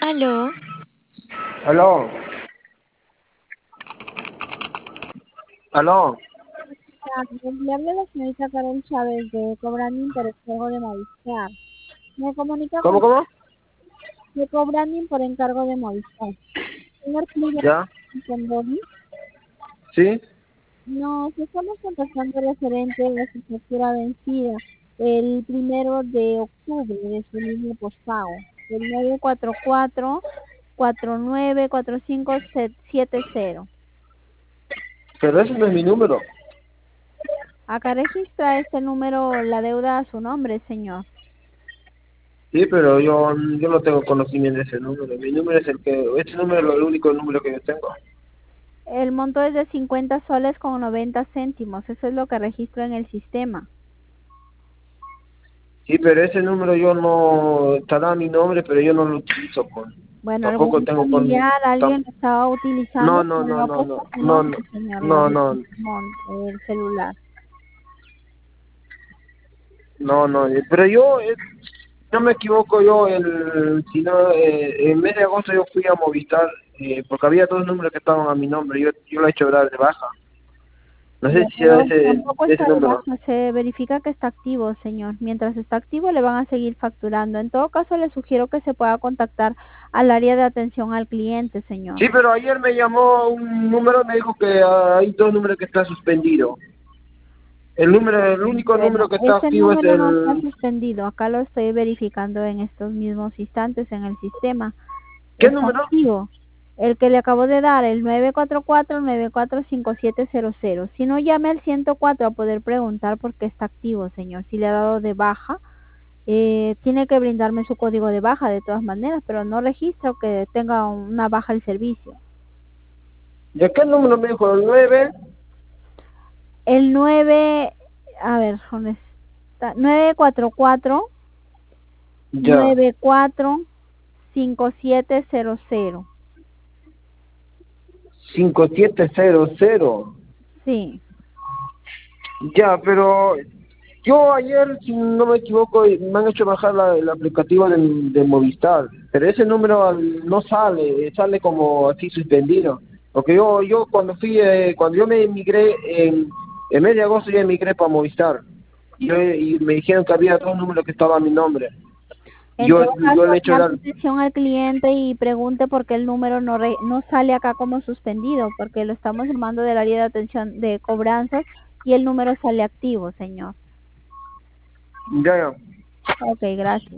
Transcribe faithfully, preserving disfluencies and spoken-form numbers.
Aló. Aló. Aló. Ah, le habla la señorita Carol Chávez de Cobranding por encargo de Movistar. Me comunica ¿Cómo, con cómo? de Cobranding por encargo de Movistar. Señor Clive, ¿Ya? con Bobby, ¿Sí? nos estamos contactando referente a su factura vencida el primero de octubre de su línea postpago, el nueve cuatro cuatro, cuatro nueve cuatro cinco siete cero. Pero ese no es mi número. Acá registra este número la deuda a su nombre, señor. Sí, pero yo, yo no tengo conocimiento de ese número. Mi número es el que... Ese número es el único número que yo tengo. El monto es de cincuenta soles con noventa céntimos. Eso es lo que registro en el sistema. Sí, pero ese número yo no... Estará mi nombre, pero yo no lo utilizo, pues. Bueno, Tampoco algún tengo con... familiar, alguien tam- lo estaba No, utilizando, no, pero no, no ha no, no. puesto su No, no. nombre, señor, la No, de no. mon- el celular. No, no. eh, Pero yo... eh, no me equivoco, yo el... Si no, eh, en mes de agosto yo fui a Movistar, eh, porque había dos números que estaban a mi nombre. Yo, yo lo he hecho dar de baja. No sé si era Pero ese, tampoco ese está de número. baja, se verifica que está activo, señor. Mientras está activo le van a seguir facturando. En todo caso, le sugiero que se pueda contactar al área de atención al cliente, señor. Sí, pero ayer me llamó un número, me dijo que ah, hay dos números que están suspendidos. El número, el único Bueno, número que está ese activo es número no está el... suspendido. Acá lo estoy verificando en estos mismos instantes en el sistema. ¿Qué Está número? activo. El que le acabo de dar, el nueve cuatro cuatro, nueve cuatro cinco siete cero cero. Si no, llame al ciento cuatro a poder preguntar por qué está activo, señor. Si le ha dado de baja, eh, tiene que brindarme su código de baja de todas maneras, pero no registro que tenga una baja el servicio. ¿De qué número me dijo? ¿El nueve? El nueve, a ver, ¿dónde está? nueve cuatro cuatro, Ya. nueve cuatro cinco siete cero cero. cinco siete cero cero. Sí. Ya, pero yo ayer, si no me equivoco, me han hecho bajar la, el aplicativo de, de Movistar, pero ese número al- no sale, sale como así suspendido. Porque yo yo cuando fui, eh, cuando yo me emigré, en, en mes de agosto yo emigré para Movistar. Y, yo- y me dijeron que había dos números que estaban a mi nombre. En Yo, todo yo caso, le he hecho llame dar... atención al cliente y pregunte por qué el número no re- no sale acá como suspendido, porque lo estamos llamando del área de atención de cobranzas y el número sale activo, señor. Ya, ya. Ok, gracias.